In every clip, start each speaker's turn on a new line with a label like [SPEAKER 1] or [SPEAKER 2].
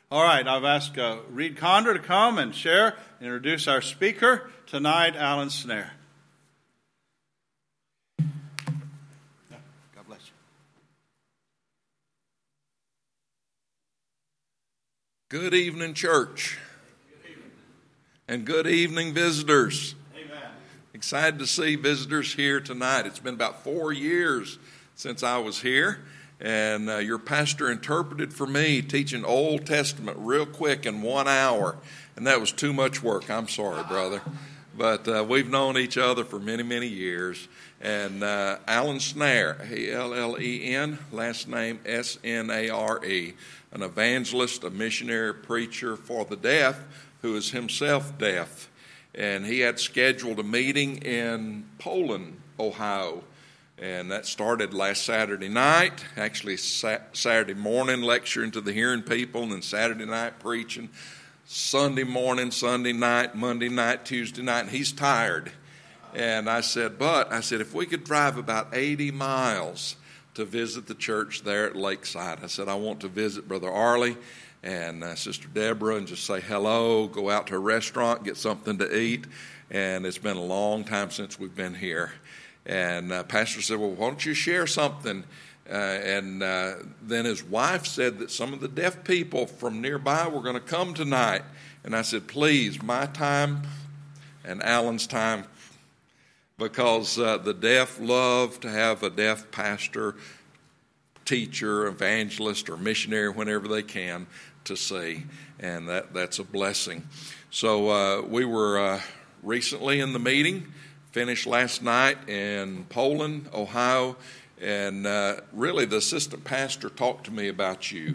[SPEAKER 1] All right, I've asked Reed Condra to come and share, introduce our speaker tonight, Alan Snare. God bless you.
[SPEAKER 2] Good evening, church. Good evening. And good evening, visitors.
[SPEAKER 1] Amen.
[SPEAKER 2] Excited to see visitors here tonight. It's been about 4 years since I was here. And your pastor interpreted for me, teaching Old Testament real quick in 1 hour. And that was too much work. I'm sorry, brother. But we've known each other for many, many years. And Alan Snare, A-L-L-E-N, last name S-N-A-R-E, an evangelist, a missionary preacher for the deaf, who is himself deaf. And he had scheduled a meeting in Poland, Ohio. And that started last Saturday night, actually Saturday morning lecturing to the hearing people, and then Saturday night preaching, Sunday morning, Sunday night, Monday night, Tuesday night, and he's tired. And I said, if we could drive about 80 miles to visit the church there at Lakeside. I said, I want to visit Brother Arlie and Sister Deborah and just say hello, go out to a restaurant, get something to eat. And it's been a long time since we've been here. And pastor said, well, why don't you share something? And then his wife said that some of the deaf people from nearby were going to come tonight. And I said, please, my time and Alan's time, because the deaf love to have a deaf pastor, teacher, evangelist, or missionary whenever they can to see. And that's a blessing. So we were recently in the meeting. Finished last night in Poland, Ohio, and really the assistant pastor talked to me about you.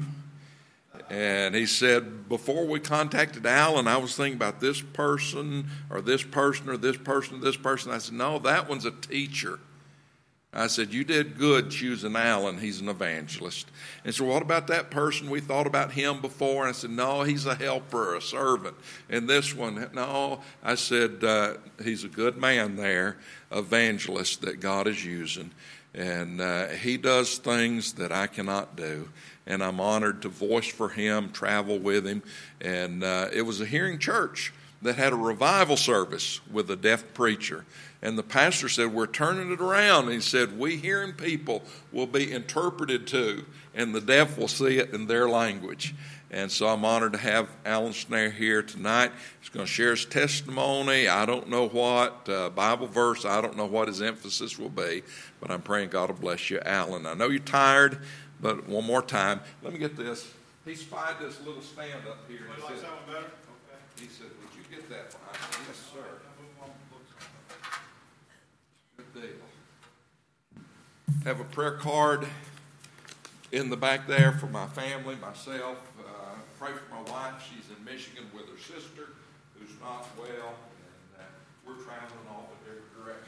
[SPEAKER 2] And he said, before we contacted Alan, I was thinking about this person or this person or this person or this person. I said, no, that one's a teacher. I said, you did good choosing Alan. He's an evangelist. And so what about that person? We thought about him before. And I said, no, he's a helper, a servant. And this one, no. I said, he's a good man there, evangelist that God is using. And he does things that I cannot do. And I'm honored to voice for him, travel with him. And it was a hearing church that had a revival service with a deaf preacher. And the pastor said, we're turning it around. And he said, we hearing people will be interpreted to, and the deaf will see it in their language. And so I'm honored to have Alan Snare here tonight. He's going to share his testimony. I don't know what Bible verse. I don't know what his emphasis will be. But I'm praying God will bless you, Alan. I know you're tired, but one more time. Let me get this. He spied this little stand up here. He said, would you get that for us? Yes, sir. Good deal. Have a prayer card in the back there for my family, myself. Pray for my wife. She's in Michigan with her sister who's not well, and we're traveling off in different directions.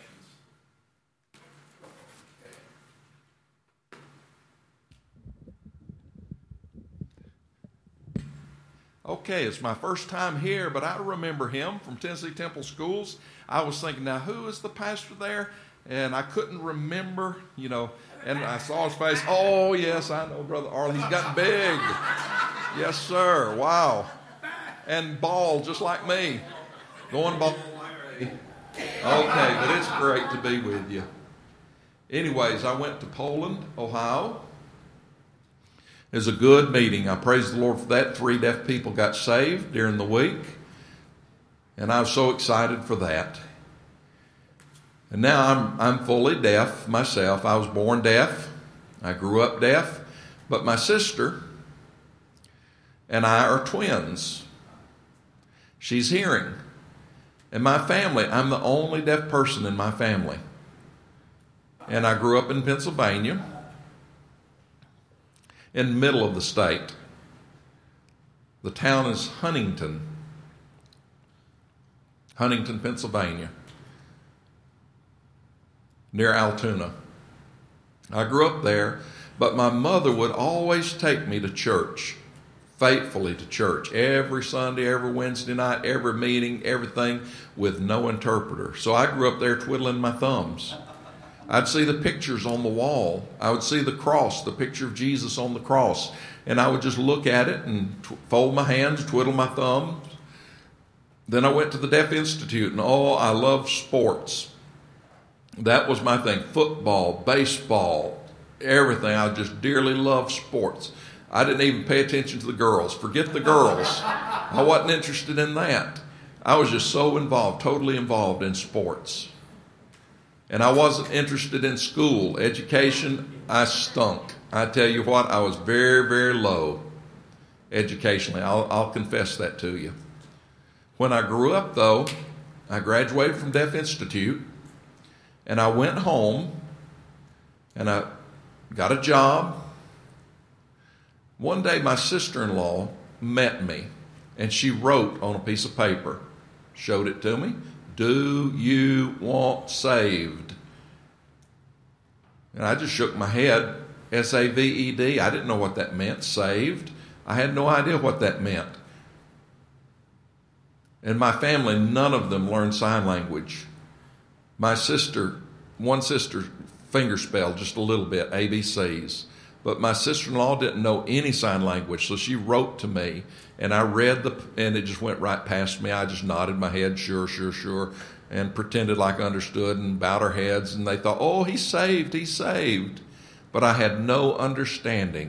[SPEAKER 2] Okay, it's my first time here, but I remember him from Tennessee Temple Schools. I was thinking, now who is the pastor there? And I couldn't remember, and I saw his face. Oh, yes, I know Brother Arlie. He's gotten big. Yes, sir. Wow. And bald, just like me. Going bald like me. Okay, but it's great to be with you. Anyways, I went to Poland, Ohio. It was a good meeting. I praise the Lord for that. 3 deaf people got saved during the week. And I was so excited for that. And now I'm fully deaf myself. I was born deaf. I grew up deaf. But my sister and I are twins. She's hearing. In my family, I'm the only deaf person in my family. And I grew up in Pennsylvania, in the middle of the state. The town is Huntington, Pennsylvania, near Altoona. I grew up there, but my mother would always take me to church, faithfully to church, every Sunday, every Wednesday night, every meeting, everything, with no interpreter. So I grew up there twiddling my thumbs. I'd see the pictures on the wall. I would see the cross, the picture of Jesus on the cross. And I would just look at it and fold my hands, twiddle my thumbs. Then I went to the Deaf Institute, and I love sports. That was my thing. Football, baseball, everything. I just dearly love sports. I didn't even pay attention to the girls. Forget the girls. I wasn't interested in that. I was just so involved, totally involved in sports. And I wasn't interested in school. Education, I stunk. I tell you what, I was very, very low educationally. I'll confess that to you. When I grew up, though, I graduated from Deaf Institute, and I went home, and I got a job. One day, my sister-in-law met me, and she wrote on a piece of paper, showed it to me, "Do you want saved?" And I just shook my head, S-A-V-E-D. I didn't know what that meant, saved. I had no idea what that meant. In my family, none of them learned sign language. My sister, one sister, fingerspelled just a little bit, ABCs. But my sister-in-law didn't know any sign language, so she wrote to me, and I read and it just went right past me. I just nodded my head, sure, sure, sure, and pretended like I understood and bowed our heads, and they thought, oh, he's saved, he's saved. But I had no understanding.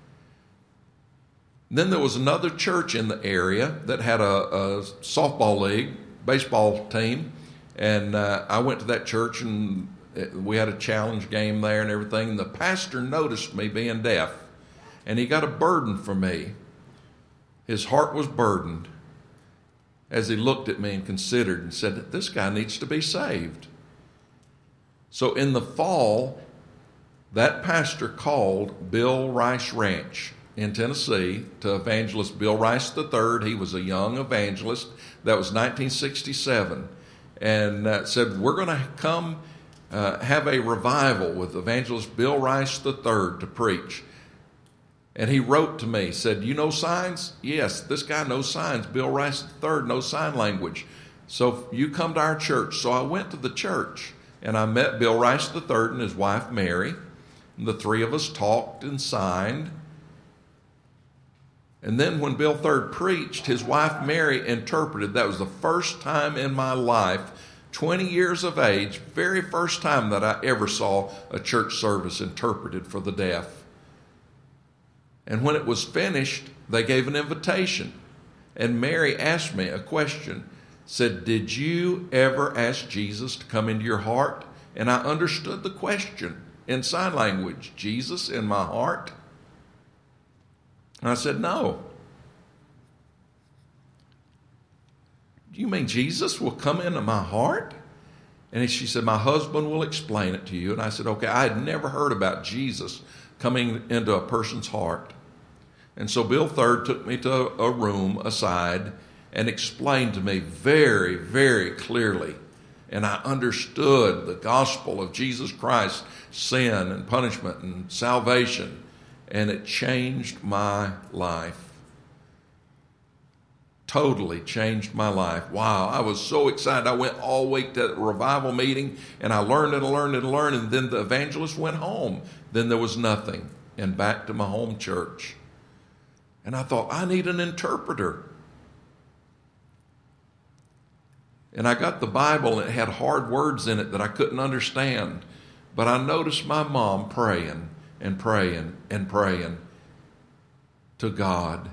[SPEAKER 2] Then there was another church in the area that had a softball league, baseball team, and I went to that church, and we had a challenge game there and everything, and the pastor noticed me being deaf, and he got a burden for me. His heart was burdened as he looked at me and considered and said, this guy needs to be saved. So in the fall, that pastor called Bill Rice Ranch in Tennessee to evangelist Bill Rice III. He was a young evangelist. That was 1967. And said, we're going to come have a revival with evangelist Bill Rice III to preach. And he wrote to me, said, you know signs? Yes, this guy knows signs. Bill Rice III knows sign language. So you come to our church. So I went to the church, and I met Bill Rice III and his wife Mary. And the three of us talked and signed. And then when Bill III preached, his wife Mary interpreted. That was the first time in my life, 20 years of age, very first time that I ever saw a church service interpreted for the deaf. And when it was finished, they gave an invitation. And Mary asked me a question, said, did you ever ask Jesus to come into your heart? And I understood the question in sign language, Jesus in my heart? And I said, no. Do you mean Jesus will come into my heart? And she said, my husband will explain it to you. And I said, okay, I had never heard about Jesus coming into a person's heart. And so Bill III took me to a room aside and explained to me very, very clearly. And I understood the gospel of Jesus Christ, sin and punishment and salvation. And it changed my life. Totally changed my life. Wow, I was so excited. I went all week to the revival meeting, and I learned and learned and learned, and then the evangelist went home. Then there was nothing, and back to my home church. And I thought, I need an interpreter. And I got the Bible, and it had hard words in it that I couldn't understand. But I noticed my mom praying and praying and praying to God.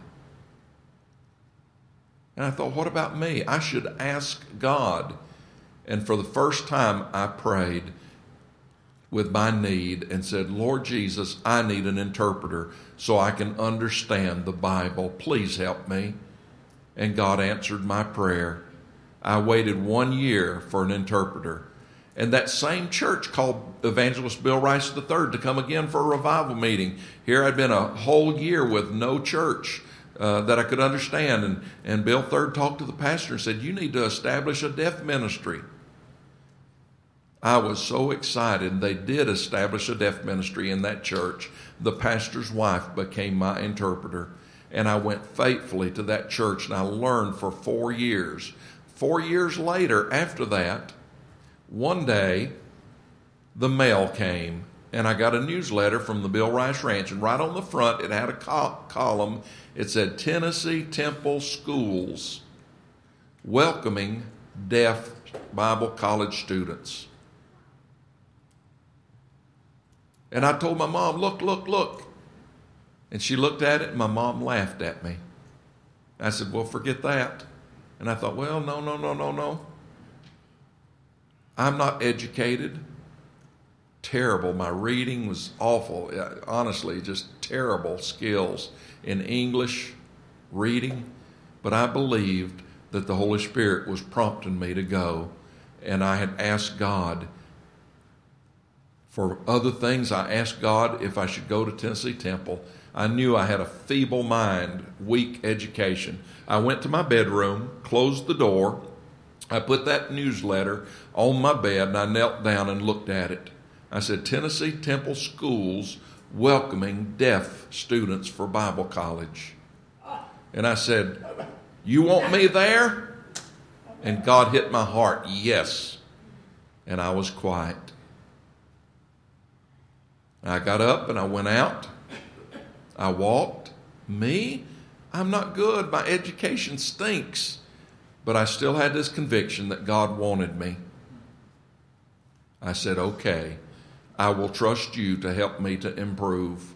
[SPEAKER 2] And I thought, what about me? I should ask God. And for the first time, I prayed with my need and said, Lord Jesus, I need an interpreter so I can understand the Bible. Please help me. And God answered my prayer. I waited 1 year for an interpreter. And that same church called Evangelist Bill Rice III to come again for a revival meeting. Here I'd been a whole year with no church that I could understand. And Bill III talked to the pastor and said, you need to establish a deaf ministry. I was so excited. They did establish a deaf ministry in that church. The pastor's wife became my interpreter. And I went faithfully to that church, and I learned for 4 years. 4 years later, after that, one day, the mail came, and I got a newsletter from the Bill Rice Ranch, and right on the front it had a column. It said, Tennessee Temple Schools welcoming deaf Bible college students. And I told my mom, look, look, look. And she looked at it, and my mom laughed at me. I said, well, forget that. And I thought, well, no. I'm not educated. Terrible. My reading was awful. Honestly, just terrible skills in English reading. But I believed that the Holy Spirit was prompting me to go. And I had asked God for other things. I asked God if I should go to Tennessee Temple. I knew I had a feeble mind, weak education. I went to my bedroom, closed the door. I put that newsletter on my bed, and I knelt down and looked at it. I said, Tennessee Temple Schools welcoming deaf students for Bible college. And I said, you want me there? And God hit my heart, yes. And I was quiet. I got up and I went out. I walked. Me? I'm not good. My education stinks. But I still had this conviction that God wanted me. I said, okay, I will trust you to help me to improve.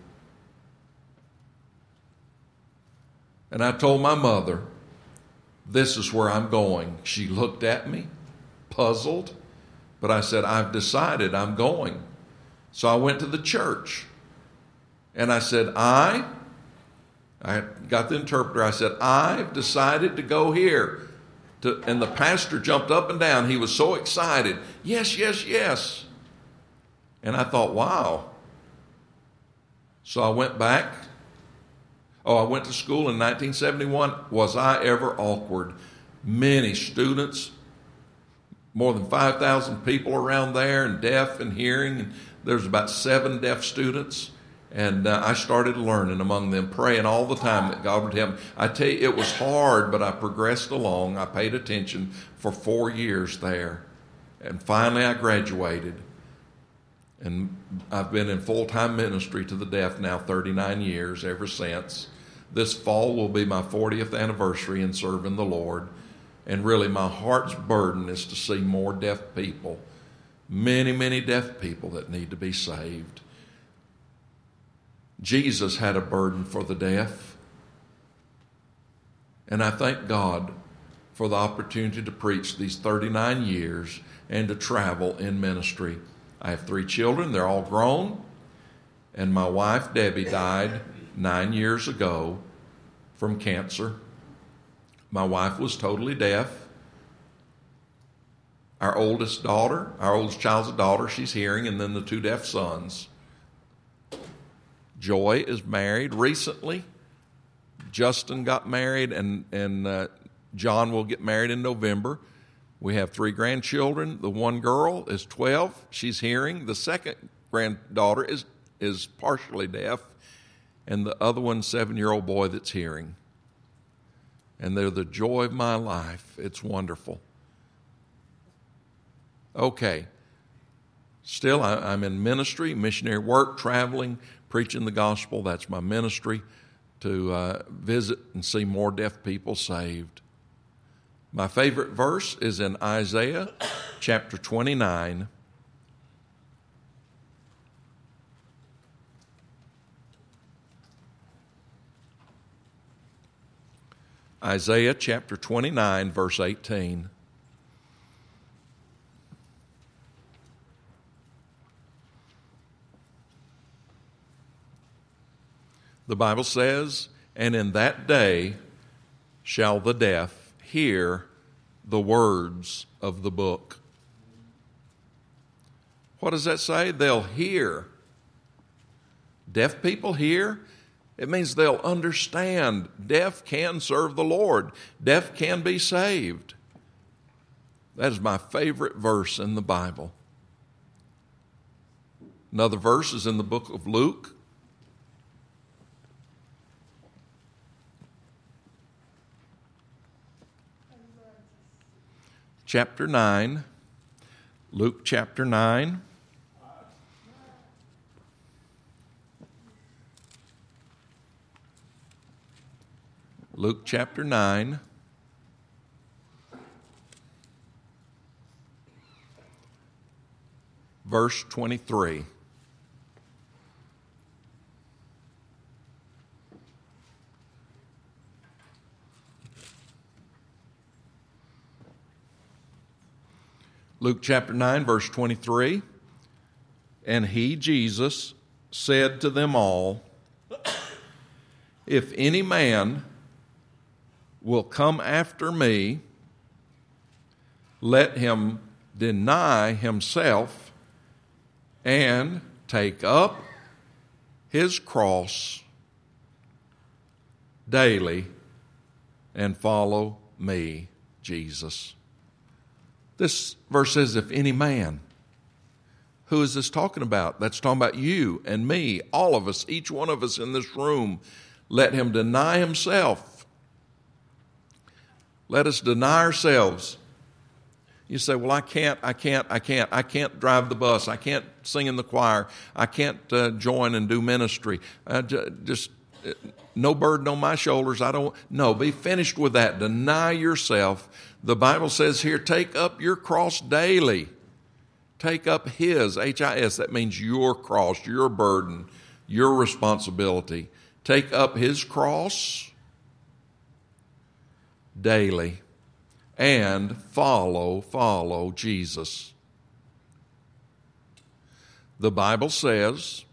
[SPEAKER 2] And I told my mother, this is where I'm going. She looked at me, puzzled, but I said, I've decided I'm going. So I went to the church, and I said, I got the interpreter. I said, I've decided to go here. And the pastor jumped up and down. He was so excited. Yes, yes, yes. And I thought, wow. So I went back. I went to school in 1971. Was I ever awkward? Many students, more than 5,000 people around there, and deaf and hearing. And there's about 7 deaf students. And I started learning among them, praying all the time that God would help me. I tell you, it was hard, but I progressed along. I paid attention for 4 years there. And finally I graduated. And I've been in full-time ministry to the deaf now 39 years ever since. This fall will be my 40th anniversary in serving the Lord. And really my heart's burden is to see more deaf people. Many, many deaf people that need to be saved. Jesus had a burden for the deaf. And I thank God for the opportunity to preach these 39 years and to travel in ministry. I have 3 children. They're all grown. And my wife, Debbie, died 9 years ago from cancer. My wife was totally deaf. Our oldest child's a daughter, she's hearing, and then the 2 deaf sons. Joy is married recently. Justin got married, and John will get married in November. We have 3 grandchildren. The one girl is 12. She's hearing. The second granddaughter is partially deaf, and the other one's 7-year-old boy that's hearing. And they're the joy of my life. It's wonderful. Okay. Still, I'm in ministry, missionary work, traveling, preaching the gospel. That's my ministry, to visit and see more deaf people saved. My favorite verse is in Isaiah chapter 29. Isaiah chapter 29, verse 18. The Bible says, and in that day shall the deaf hear the words of the book. What does that say? They'll hear. Deaf people hear. It means they'll understand. Deaf can serve the Lord. Deaf can be saved. That is my favorite verse in the Bible. Another verse is in the book of Luke. Chapter 9, Luke chapter 9. Luke chapter 9. Verse 23. Luke chapter 9, verse 23. And he, Jesus, said to them all, if any man will come after me, let him deny himself and take up his cross daily and follow me, Jesus. This verse says, if any man. Who is this talking about? That's talking about you and me, all of us, each one of us in this room. Let him deny himself. Let us deny ourselves. You say, well, I can't drive the bus. I can't sing in the choir. I can't join and do ministry. Just no burden on my shoulders. No, be finished with that. Deny yourself. The Bible says here, take up your cross daily. Take up his, H-I-S, that means your cross, your burden, your responsibility. Take up his cross daily and follow Jesus. The Bible says,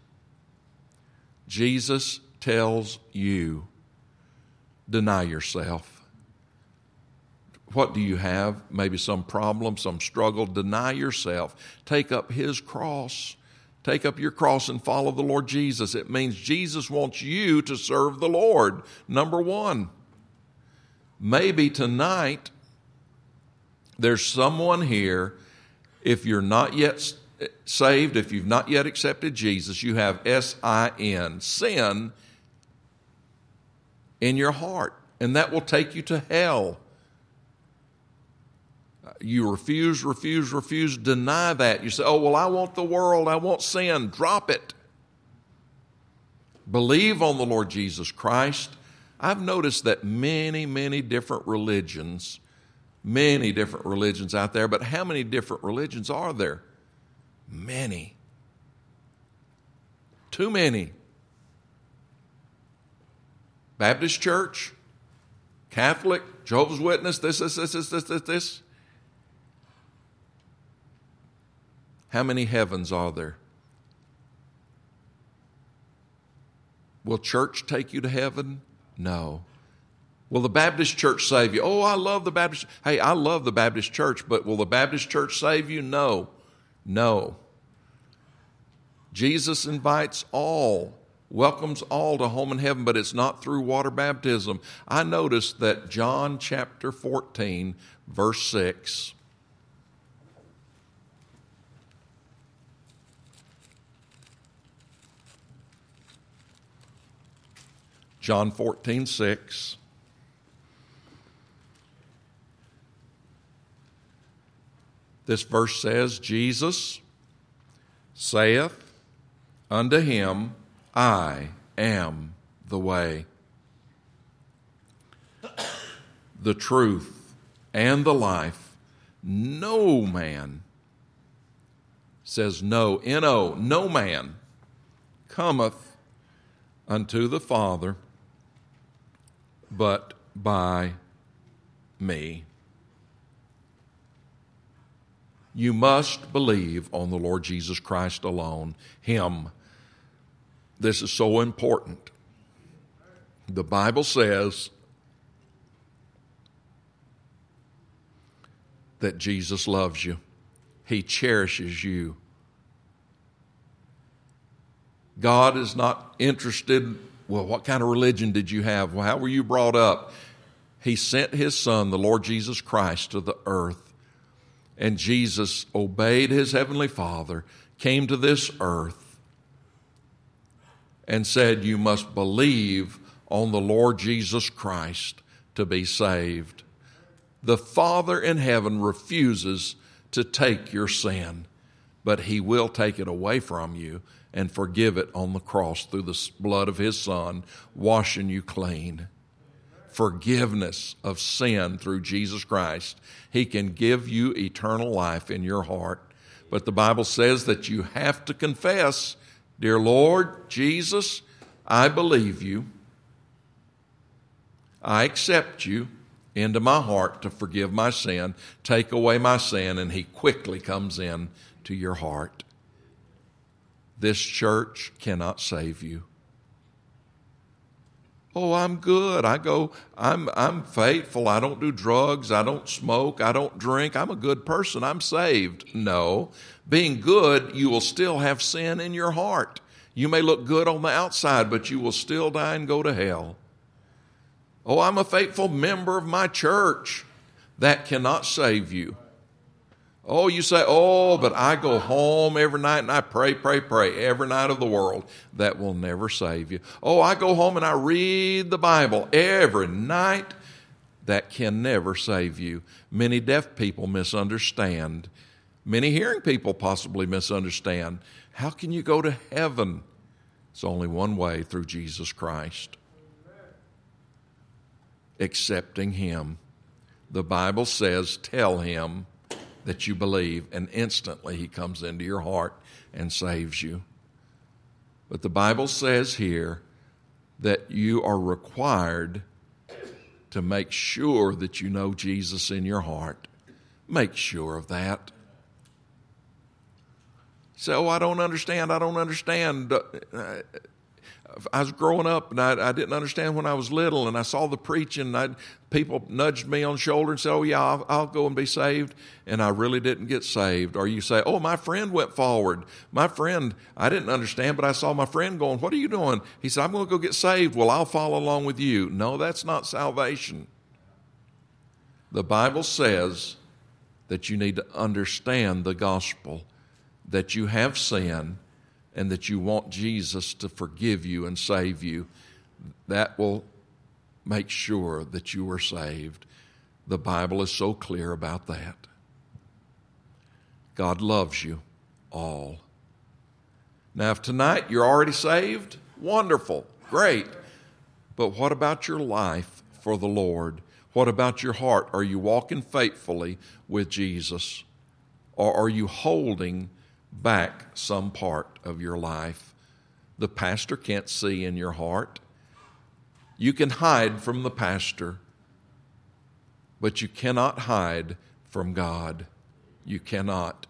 [SPEAKER 2] Jesus tells you, deny yourself. What do you have? Maybe some problem, some struggle. Deny yourself. Take up his cross. Take up your cross and follow the Lord Jesus. It means Jesus wants you to serve the Lord. Number one, maybe tonight there's someone here, if you're not yet saved, if you've not yet accepted Jesus, you have S-I-N, sin, in your heart, and that will take you to hell. You refuse, deny that. You say, oh, well, I want the world, I want sin. Drop it. Believe on the Lord Jesus Christ. I've noticed that many different religions out there, but how many different religions are there? Many. Too many. Baptist Church, Catholic, Jehovah's Witness, this. How many heavens are there? Will church take you to heaven? No. Will the Baptist church save you? Oh, I love the Baptist. Hey, I love the Baptist church, but will the Baptist church save you? No. No. Jesus invites all, welcomes all to home in heaven, but it's not through water baptism. I noticed that John chapter 14, verse 6, John 14:6. This verse says, Jesus saith unto him, I am the way, the truth, and the life. No man, says no, N-O, no man cometh unto the Father but by me. You must believe on the Lord Jesus Christ alone, him. This is so important. The Bible says that Jesus loves you. He cherishes you. God is not interested, well, what kind of religion did you have? Well, how were you brought up? He sent his Son, the Lord Jesus Christ, to the earth. And Jesus obeyed his heavenly Father, came to this earth, and said, you must believe on the Lord Jesus Christ to be saved. The Father in heaven refuses to take your sin, but he will take it away from you and forgive it on the cross through the blood of his Son, washing you clean. forgiveness of sin through Jesus Christ. He can give you eternal life in your heart. But the Bible says that you have to confess, "Dear Lord Jesus, I believe you. I accept you into my heart to forgive my sin, take away my sin," and He quickly comes in to your heart. This church cannot save you. "Oh, I'm good. I'm faithful. I don't do drugs. I don't smoke. I don't drink. I'm a good person. I'm saved." No. Being good, you will still have sin in your heart. You may look good on the outside, but you will still die and go to hell. "Oh, I'm a faithful member of my church." That cannot save you. Oh, you say, "Oh, but I go home every night and I pray every night of the world." That will never save you. "Oh, I go home and I read the Bible every night." That can never save you. Many deaf people misunderstand. Many hearing people possibly misunderstand. How can you go to heaven? It's only one way, through Jesus Christ. Accepting Him. The Bible says, tell Him that you believe, and instantly He comes into your heart and saves you. But the Bible says here that you are required to make sure that you know Jesus in your heart. Make sure of that. Say, "Oh, I don't understand. I was growing up and I didn't understand when I was little, and I saw the preaching. People nudged me on the shoulder and said, 'Oh yeah, I'll go and be saved,' and I really didn't get saved." Or you say, "Oh, my friend went forward. My friend, I didn't understand, but I saw my friend going, 'What are you doing?' He said, 'I'm going to go get saved.' Well, I'll follow along with you." No, that's not salvation. The Bible says that you need to understand the gospel, that you have sin, and that you want Jesus to forgive you and save you. That will make sure that you are saved. The Bible is so clear about that. God loves you all. Now, if tonight you're already saved, wonderful, great. But what about your life for the Lord? What about your heart? Are you walking faithfully with Jesus? Or are you holding back some part of your life? The pastor can't see in your heart. You can hide from the pastor, but you cannot hide from God. You cannot.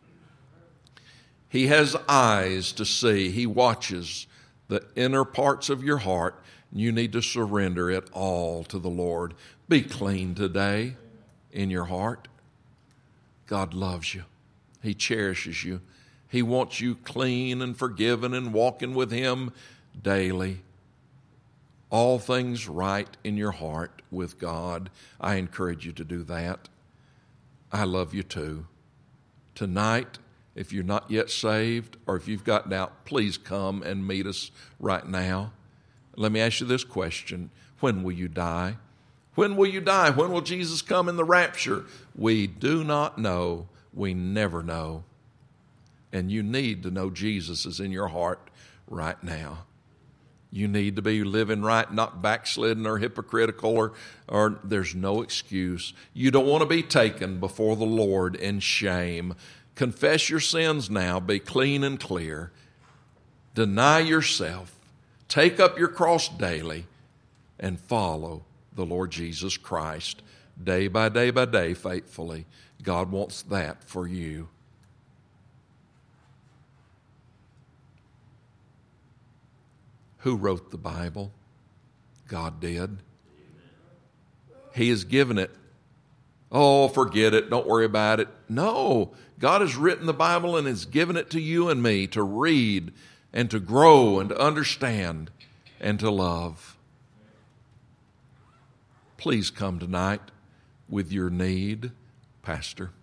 [SPEAKER 2] He has eyes to see. He watches the inner parts of your heart. You need to surrender it all to the Lord. Be clean today in your heart. God loves you. He cherishes you. He wants you clean and forgiven and walking with Him daily. All things right in your heart with God. I encourage you to do that. I love you too. Tonight, if you're not yet saved or if you've got doubt, please come and meet us right now. Let me ask you this question. When will you die? When will you die? When will Jesus come in the rapture? We do not know. We never know. And you need to know Jesus is in your heart right now. You need to be living right, not backslidden or hypocritical, or there's no excuse. You don't want to be taken before the Lord in shame. Confess your sins now. Be clean and clear. Deny yourself. Take up your cross daily and follow the Lord Jesus Christ day by day faithfully. God wants that for you. Who wrote the Bible? God did. He has given it. Oh, forget it. Don't worry about it. No, God has written the Bible and has given it to you and me to read and to grow and to understand and to love. Please come tonight with your need, Pastor.